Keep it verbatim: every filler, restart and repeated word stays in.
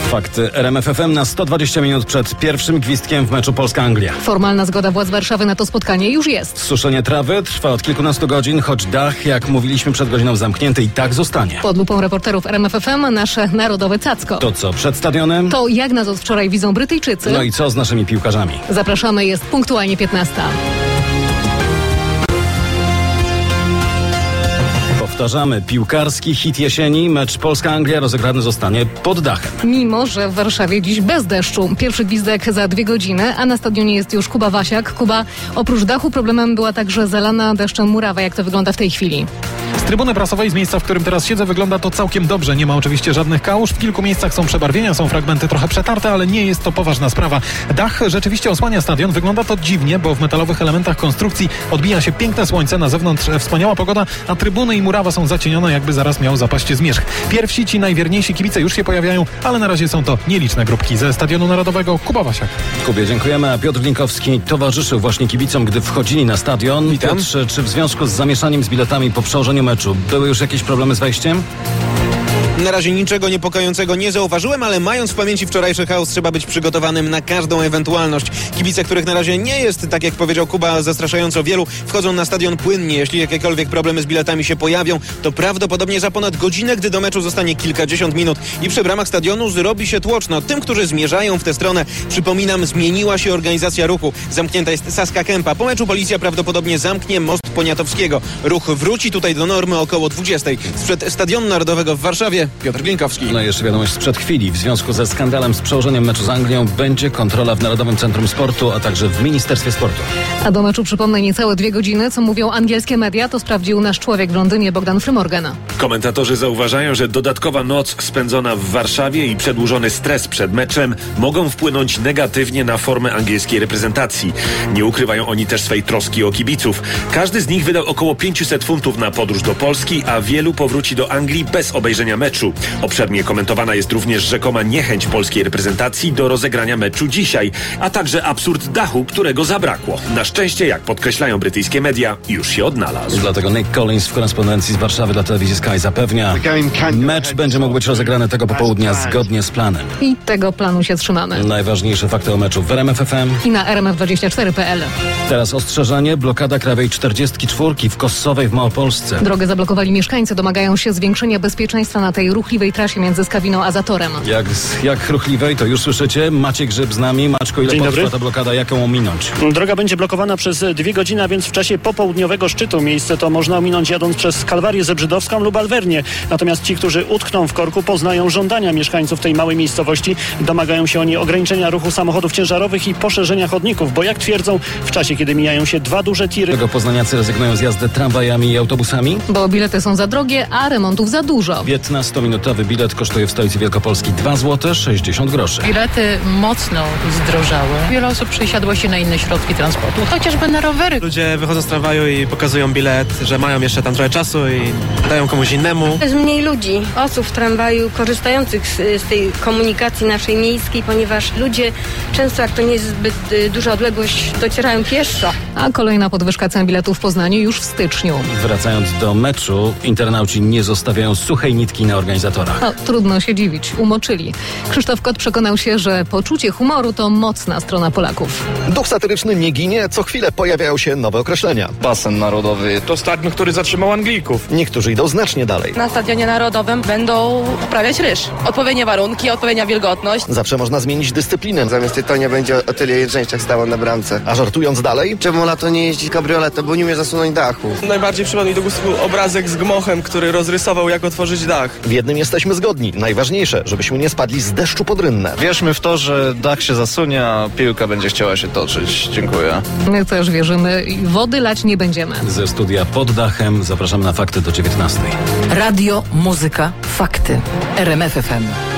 Fakty R M F F M na sto dwadzieścia minut przed pierwszym gwizdkiem w meczu Polska-Anglia. Formalna zgoda władz Warszawy na to spotkanie już jest. Suszenie trawy trwa od kilkunastu godzin, choć dach, jak mówiliśmy przed godziną, zamknięty i tak zostanie. Pod lupą reporterów R M F F M nasze narodowe cacko. To co, przed stadionem? To jak nas od wczoraj widzą Brytyjczycy? No i co z naszymi piłkarzami? Zapraszamy, jest punktualnie piętnasta. Powtarzamy, piłkarski hit jesieni, mecz Polska-Anglia rozegrany zostanie pod dachem. Mimo że w Warszawie dziś bez deszczu. Pierwszy gwizdek za dwie godziny, a na stadionie jest już Kuba Wasiak. Kuba, oprócz dachu problemem była także zalana deszczem murawa. Jak to wygląda w tej chwili? Z trybuny prasowej, z miejsca, w którym teraz siedzę, wygląda to całkiem dobrze. Nie ma oczywiście żadnych kałuż. W kilku miejscach są przebarwienia, są fragmenty trochę przetarte, ale nie jest to poważna sprawa. Dach rzeczywiście osłania stadion. Wygląda to dziwnie, bo w metalowych elementach konstrukcji odbija się piękne słońce. Na zewnątrz wspaniała pogoda, a trybuny i murawa są zacienione, jakby zaraz miał zapaść zmierzch. Pierwsi, ci najwierniejsi kibice już się pojawiają, ale na razie są to nieliczne grupki. Ze Stadionu Narodowego Kuba Wasiak. Kubie, dziękujemy. A Piotr Linkowski towarzyszył właśnie kibicom, gdy wchodzili na stadion. Witam. Piotrze, czy w związku z zamieszaniem z biletami po przełożeniu meczu były już jakieś problemy z wejściem? Na razie niczego niepokojącego nie zauważyłem, ale mając w pamięci wczorajszy chaos, trzeba być przygotowanym na każdą ewentualność. Kibice, których na razie nie jest, tak jak powiedział Kuba, zastraszająco wielu, wchodzą na stadion płynnie. Jeśli jakiekolwiek problemy z biletami się pojawią, to prawdopodobnie za ponad godzinę, gdy do meczu zostanie kilkadziesiąt minut i przy bramach stadionu zrobi się tłoczno. Tym, którzy zmierzają w tę stronę, przypominam, zmieniła się organizacja ruchu. Zamknięta jest Saska Kępa. Po meczu policja prawdopodobnie zamknie most Poniatowskiego. Ruch wróci tutaj do normy około dwudziestej. Sprzed Stadionu Narodowego w Warszawie Piotr Glinkowski. No i jeszcze wiadomość sprzed chwili. W związku ze skandalem z przełożeniem meczu z Anglią będzie kontrola w Narodowym Centrum Sportu, a także w Ministerstwie Sportu. A do meczu przypomnę niecałe dwie godziny. Co mówią angielskie media, to sprawdził nasz człowiek w Londynie, Bogdan Frymorgan. Komentatorzy zauważają, że dodatkowa noc spędzona w Warszawie i przedłużony stres przed meczem mogą wpłynąć negatywnie na formę angielskiej reprezentacji. Nie ukrywają oni też swej troski o kibiców. Każdy z nich wydał około pięćset funtów na podróż do Polski, a wielu powróci do Anglii bez obejrzenia meczu. Obszernie komentowana jest również rzekoma niechęć polskiej reprezentacji do rozegrania meczu dzisiaj, a także absurd dachu, którego zabrakło. Na szczęście, jak podkreślają brytyjskie media, już się odnalazł. Dlatego Nick Collins w korespondencji z Warszawy dla telewizji Sky zapewnia, mecz będzie mógł być rozegrany tego popołudnia zgodnie z planem. I tego planu się trzymamy. Najważniejsze fakty o meczu w R M F F M I na R M F dwadzieścia cztery kropka P L. Teraz ostrzeżenie, blokada Krajowej czterdziestki czwórki w Kossowej w Małopolsce. Drogę zablokowali mieszkańcy, domagają się zwiększenia bezpieczeństwa na tej ruchliwej trasie między Skawiną a Zatorem. Jak, jak ruchliwej, to już słyszycie. Maciek Grzyb z nami. Maczko, ile Dzień potrwa dobry. ta blokada? Jak ją ominąć? Droga będzie blokowana przez dwie godziny, a więc w czasie popołudniowego szczytu. Miejsce to można ominąć jadąc przez Kalwarię Zebrzydowską lub Alwernię. Natomiast ci, którzy utkną w korku, poznają żądania mieszkańców tej małej miejscowości. Domagają się oni ograniczenia ruchu samochodów ciężarowych i poszerzenia chodników, bo jak twierdzą, w czasie, kiedy mijają się dwa duże tiry... Tego poznaniacy rezygnują z jazdy tramwajami i autobusami? Bo bilety są za drogie, a remontów za dużo. piętnastominutowy bilet kosztuje w stolicy Wielkopolski dwa złote sześćdziesiąt groszy. Bilety mocno zdrożały. Wiele osób przesiadło się na inne środki transportu, chociażby na rowery. Ludzie wychodzą z tramwaju i pokazują bilet, że mają jeszcze tam trochę czasu i dają komuś innemu. Jest mniej ludzi, osób w tramwaju korzystających z, z tej komunikacji naszej miejskiej, ponieważ ludzie często, jak to nie jest zbyt y, duża odległość, docierają pieszo. A kolejna podwyżka cen biletów w Poznaniu już w styczniu. Wracając do meczu, internauci nie zostawiają suchej nitki na organizatorach. No, trudno się dziwić, umoczyli. Krzysztof Kot przekonał się, że poczucie humoru to mocna strona Polaków. Duch satyryczny nie ginie, co chwilę pojawiają się nowe określenia. Basen narodowy to stadion, który zatrzymał Anglików. Niektórzy idą znacznie dalej. Na Stadionie Narodowym będą uprawiać ryż. Odpowiednie warunki, odpowiednia wilgotność. Zawsze można zmienić dyscyplinę. Zamiast tytonia będzie o tyle jedzeniach stało na bramce. A żartując dalej? Czemu lato nie jeździ kabrioletem, bo nie umie zasunąć dachu? Najbardziej przypadł mi do gustu obrazek z gmochem, który rozrysował, jak otworzyć dach. W jednym jesteśmy zgodni. Najważniejsze, żebyśmy nie spadli z deszczu pod rynnę. Wierzmy w to, że dach się zasunie, a piłka będzie chciała się toczyć. Dziękuję. My też wierzymy i wody lać nie będziemy. Ze studia pod dachem zapraszam na fakty do dziewiętnastej. Radio, muzyka, fakty. R M F F M.